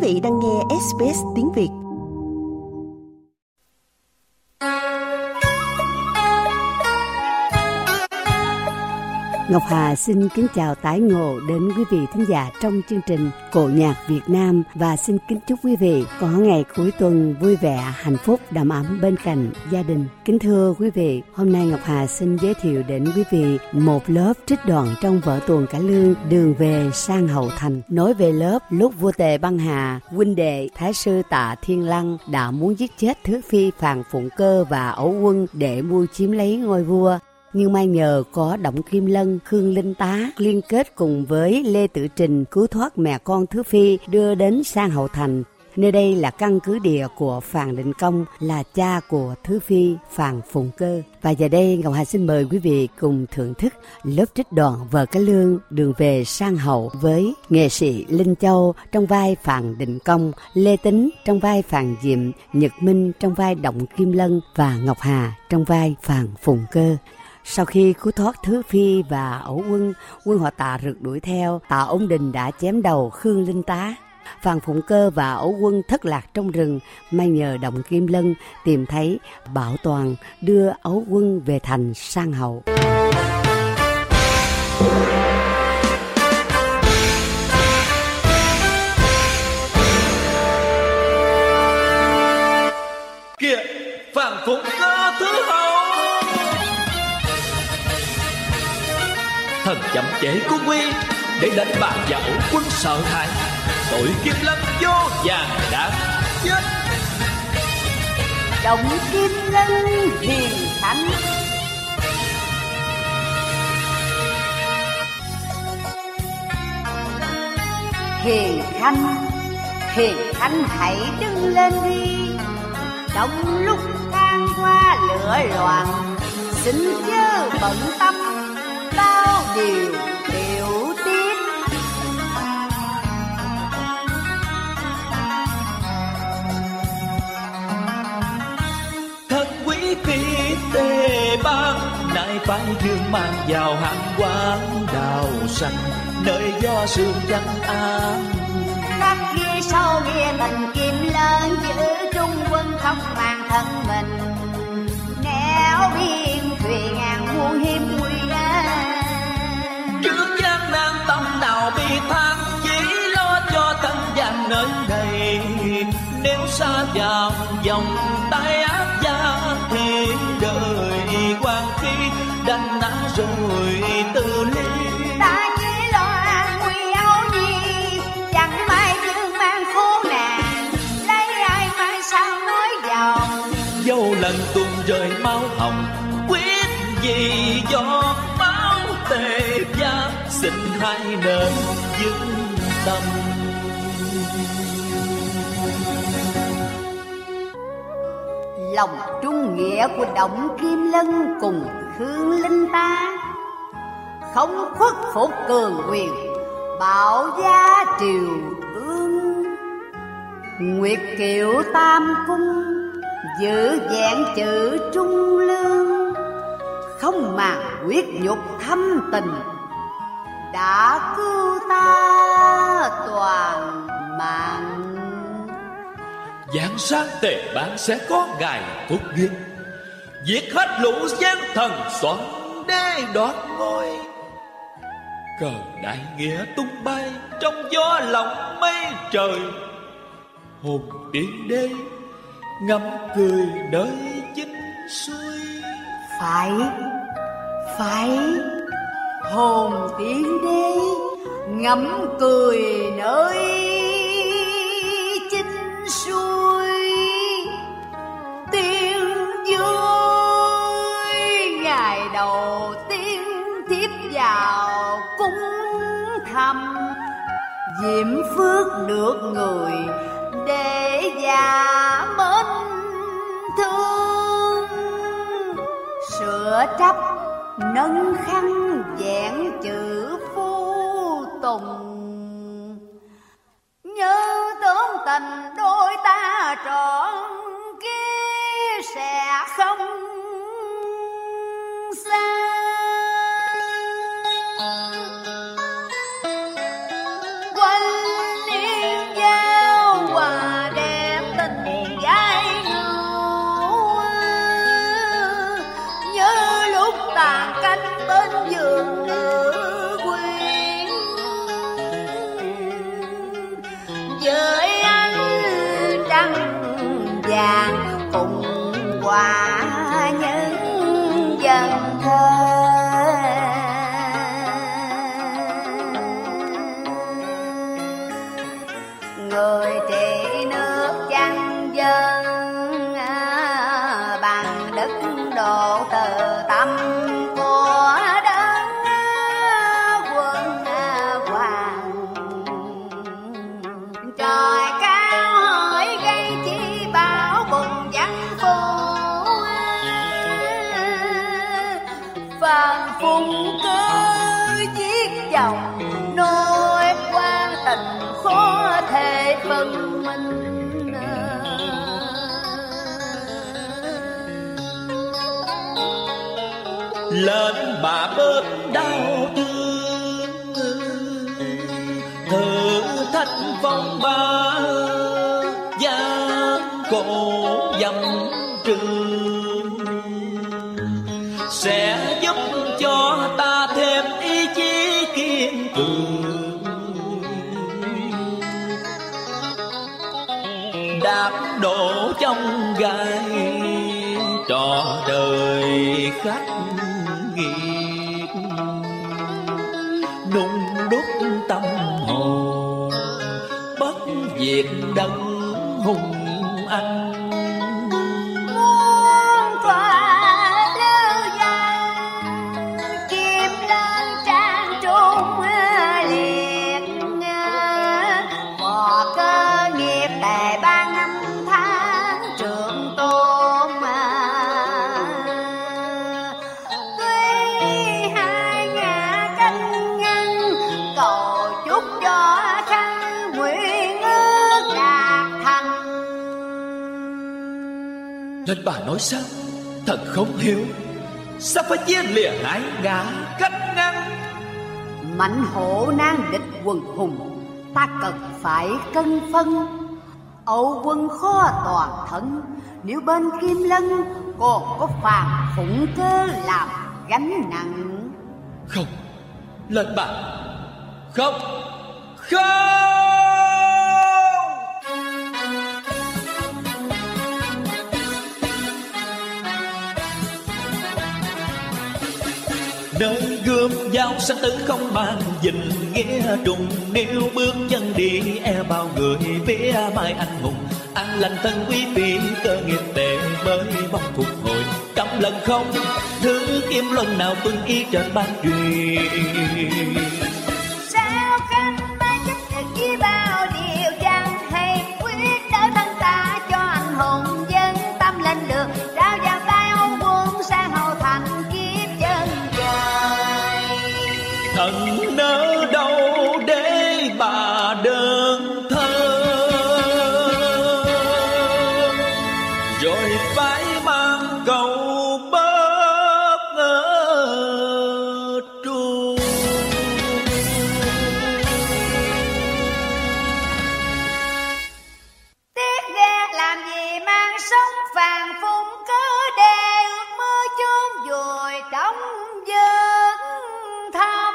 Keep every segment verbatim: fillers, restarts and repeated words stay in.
vị đang nghe ét bê ét tiếng Việt. Ngọc Hà xin kính chào tái ngộ đến quý vị thính giả trong chương trình Cổ nhạc Việt Nam và xin kính chúc quý vị có ngày cuối tuần vui vẻ, hạnh phúc, đầm ấm bên cạnh gia đình. Kính thưa quý vị, hôm nay Ngọc Hà xin giới thiệu đến quý vị một lớp trích đoạn trong vở tuồng cải lương Đường về sang Hậu Thành, nói về lớp lúc vua Tề Băng Hà, huynh đệ Thái sư Tạ Thiên Lăng đã muốn giết chết Thứ Phi Phàn Phụng Cơ và Ấu Quân để mưu chiếm lấy ngôi vua. Nhưng may nhờ có Đổng Kim Lân, Khương Linh Tá liên kết cùng với Lê Tử Trình cứu thoát mẹ con Thứ Phi đưa đến sang Hậu Thành. Nơi đây là căn cứ địa của Phàn Định Công, là cha của Thứ Phi Phàn Phụng Cơ. Và giờ đây Ngọc Hà xin mời quý vị cùng thưởng thức lớp trích đoạn vở cải lương Đường về sang Hậu với nghệ sĩ Linh Châu trong vai Phàn Định Công, Lê Tính trong vai Phàn Diệm, Nhật Minh trong vai Đổng Kim Lân và Ngọc Hà trong vai Phàn Phụng Cơ. Sau khi cứu thoát Thứ Phi và Ấu Quân, quân họ Tạ rượt đuổi theo, Tạ Ôn Đình đã chém đầu Khương Linh Tá. Phàn Phụng Cơ và Ấu Quân thất lạc trong rừng, may nhờ Đổng Kim Lân tìm thấy, bảo toàn đưa Ấu Quân về thành sang Hậu. Kìa, Phàn Phụng Cơ thứ hậu, thần chậm trễ của Quy để đánh bại và Ấu Quân sợ hãi, tội Kim Lân vô vàn đã chết. Đổng Kim Lân hiền thánh, hiền khanh, hiền khanh hãy đứng lên đi. Trong lúc thang hoa lửa loạn, xin chớ bận tâm bao điều tiểu tiết. Thân quý phi Tề Băng nay phải dương mang vào hàng quán đào xanh, nơi do sương trắng an. Các ghi sau ghi tình Kim Lân giữ trung quân không màng thân mình. Nẻo biên thuyền ngàn muôn hiểm nguy ra. Trước gian nan tâm nào bi than, chỉ lo cho thân gian nơi đây. Nếu xa vào dòng tay ác gia thì đời quan khi đành nã rồi từ ly. Ta chỉ lo an nguy Âu Nhi, chẳng may dương mang khốn nạn, lấy ai mai sao nói giàu. Dẫu lần tuôn rơi máu hồng, quyết gì do máu Tề gia, xin hai nên vững tâm. Lòng trung nghĩa của Đổng Kim Lân cùng Khương Linh Tá không khuất phục cường quyền, bảo gia triều ương. Nguyệt Kiệu Tam Cung giữ vẹn chữ trung lương, không màng quyết nhục thâm tình, đã cứu ta toàn mạng. Giáng sáng Tề Bang sẽ có ngày phúc duyên, diệt hết lũ gian thần soạn đế đoạt ngôi. Cờ đại nghĩa tung bay trong gió lòng mây trời, hồn tiên đế ngắm cười nơi chính xuôi. Phải, phải, hồn tiên đế ngắm cười nơi chính xuôi. Tiên dưới ngày đầu tiên tiếp vào cúng thăm, Diễm phước được người để già mến thương. Sửa trách nâng khăn vẹn chữ phu tùng, nhớ tưởng tình đôi ta trọn kia sẽ không xa. Quanh niên giao với ánh trăng vàng cùng hòa những dần thơ. Người trị nước chăn dân bằng đức độ từ tâm của đấng quân hoàng. Trời cao hỡi gây chi bão bùng văn phố, vàng phùng cơ giết chồng nỗi quan tình khó thể phân minh. Lên bà bớt đau thương, thử thách phong ba gian khổ dầm trường, sẽ giúp cho ta thêm ý chí kiên cường, đạp đổ trong gai trò đời khắc nghiệt, nung đúc tâm hồn bất diệt đấng hùng anh. Muôn tỏa lưu danh chìm lên trang trung liệt, mò cơ nghiệp đề ba năm tháng trường tôn. Tuy hai nhà tranh nhân cầu chúc cho khăn nguyện ước đạt thành. Nên bà nói sao? Thật không hiểu, sao phải chia lìa hai ngã cách ngăn? Mạnh hổ nan địch quần hùng, ta cần phải cân phân. Âu quân khó toàn thân, nếu bên Kim Lân còn có Phàn Phụng Cơ làm gánh nặng. Không, lên bà, không, không. Nơi gươm dao sinh tử không bàn dình nghĩa trùng, nếu bước chân đi e bao người phía mai anh hùng. An lành thân quý phi cơ nghiệp tệ mới mong phục hồi, trăm lần không thứ kim luân nào tuân ý trên ban truyền. Sao khăn ta chấp nhận với bao điều chẳng hay, quyết đỡ thân ta cho anh hùng dân tâm lên đường, trao vào tay Âu quân sang hậu thành kiếp chân trời. Thần nỡ đâu để bà đơn thơ, rồi phải mang cầu bớt ngỡ tru. Tiếc ghê làm gì mang sống Phàn Phụng Cơ để ước mơ chôn vùi trong giấc thầm.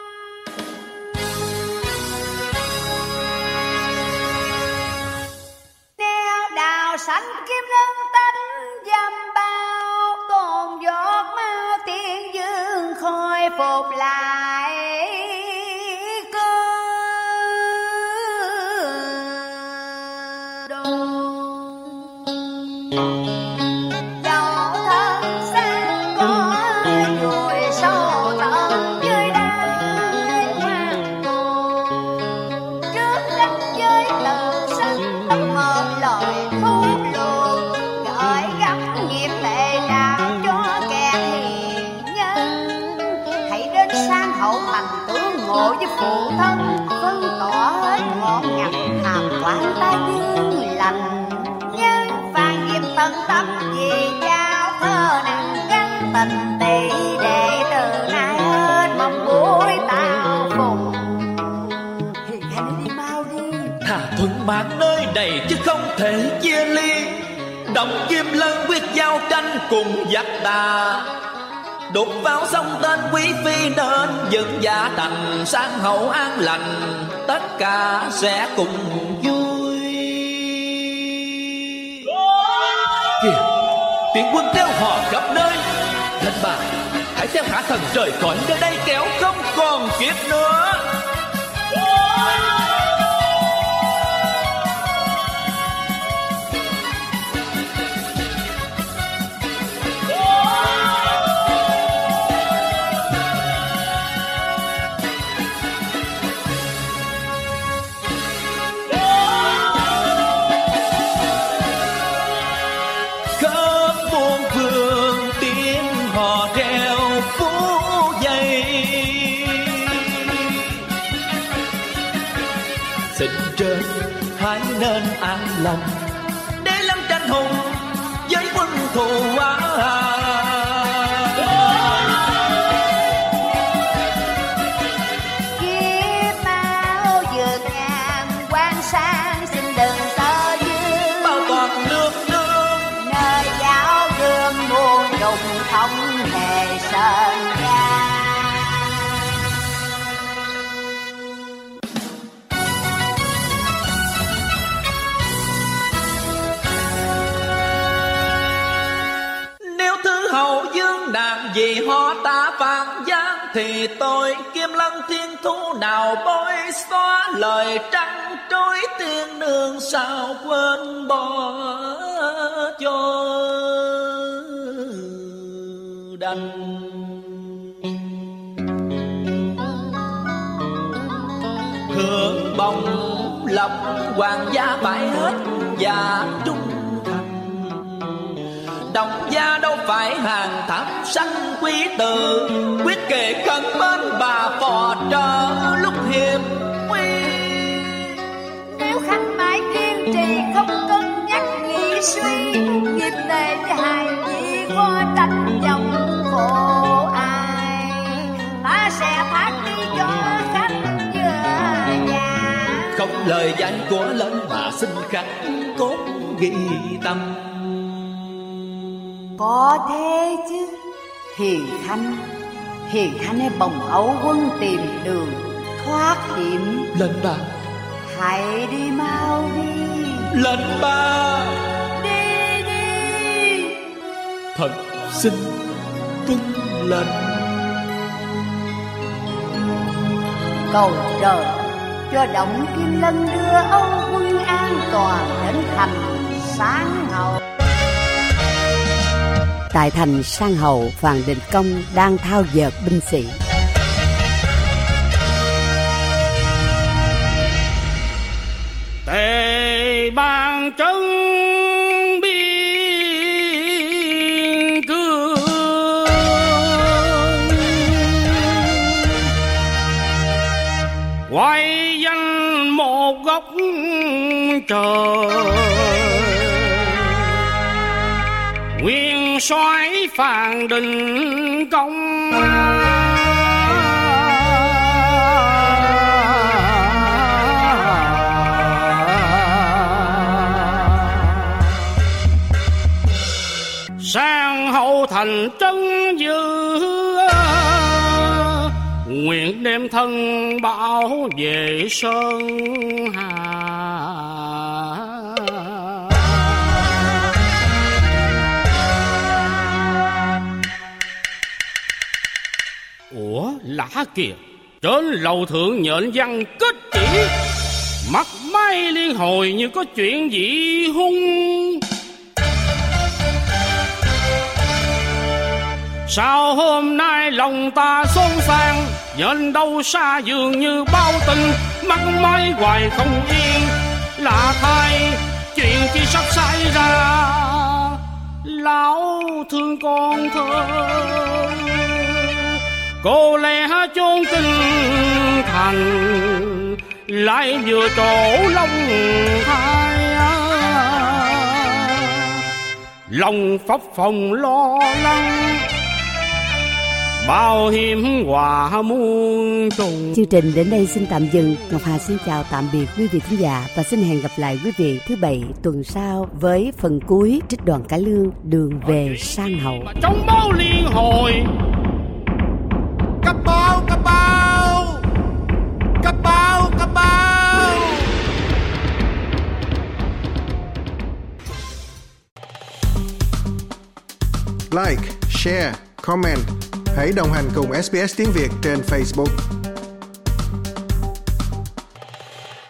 Neo đào sánh Kim Lân tánh dầm bao, tồn giọt máu tiên dương khôi phục lại cơ đồ. Dẫu thân sang có vùi sâu tận dưới đáy hoàng tù, trước ranh giới từ sân tâm một lời khúc luộc, gợi gắm nghiệp tệ trao cho kẻ hiền nhân. Hãy đến sang hậu thành tướng ngộ với phụ thân, phân tỏ hết ngọn ngành hàm quán ta dương lành. Nhân Phàn Diệm tận tâm vì trao thơ nặng gắn tình tỷ, để từ nay hết mong buổi tao phùng. Hiền khanh đi mau đi, Thà thuận mạng nơi này chứ không thể chia ly. Động Kim Lân quyết giao tranh cùng giặc ta, đột vào sông tên quý phi nên dựng giả thành sang hậu an lành, tất cả sẽ cùng vui. quân theo họ khắp nơi. Lệnh bà, hãy theo Hạ Thần rời khỏi nơi đây kéo không còn kịp nữa. Trên hãy nên an lòng để lâm tranh hùng với quân thù á. Kiếp mau vượt ngàn quan sang xin đừng sợ dư. Bao toàn nước nước nơi giáo gương muôn trùng không hề sơn ra. Hậu dương đàn vì họ ta phản gian, thì tôi Kim Lân thiên thú nào bối xóa lời trăng trối tiên nương sao quên bỏ cho đành. Hưởng bồng lập hoàng gia phải hết và trung đồng gia đâu phải hàng tháp sanh quý tử, quyết kề cân bên bà phò trợ lúc hiểm nguy. Nếu khanh mãi kiên trì không cân nhắc nghĩ suy, nghiệp tề với hài nhi có tranh dòng khổ ai, ta sẽ phát đi cho khanh vừa nhà. Không lời danh của lớn mà xin khanh cốt ghi tâm. Có thế chứ. Hiền khanh, hiền khanh hãy bồng ấu quân tìm đường thoát hiểm. Lệnh bà, hãy đi mau đi. Lệnh bà, đi đi. Thần xin tuân lệnh. Cầu trời cho Động Kim Lân đưa ấu quân an toàn đến thành Sáng Hậu. Tại thành Sang Hầu, Phàn Định Công đang thao dượt binh sĩ. Tề bàn chân biên cương, quay danh một góc trời, nguyên soái Phàn Định Công. Sang Hậu thành trấn giữ, nguyện đem thân bảo vệ sơn hà. Ủa lạ kìa, trên lầu thượng nhện văn kết chỉ, mặt mày liên hồi như có chuyện gì hung. Sao hôm nay lòng ta xôn xang, nhện đâu xa dường như bao tình, mắt mái hoài không yên. Lạ thay chuyện chi sắp xảy ra, lão thương con thơ. Cô lẽ chốn kinh thành, lại vừa trổ lòng thai. Lòng phập phồng lo lắng, bao hiểm họa muôn trùng. Chương trình đến đây xin tạm dừng. Ngọc Hà xin chào tạm biệt quý vị thính giả và xin hẹn gặp lại quý vị thứ bảy tuần sau với phần cuối trích đoạn cải lương Đường về Sang Hậu. Trong bao liên hồi, cấp bao cấp bao cấp bao cấp bao. like, share, comment. Hãy đồng hành cùng ét bê ét Tiếng Việt trên Facebook.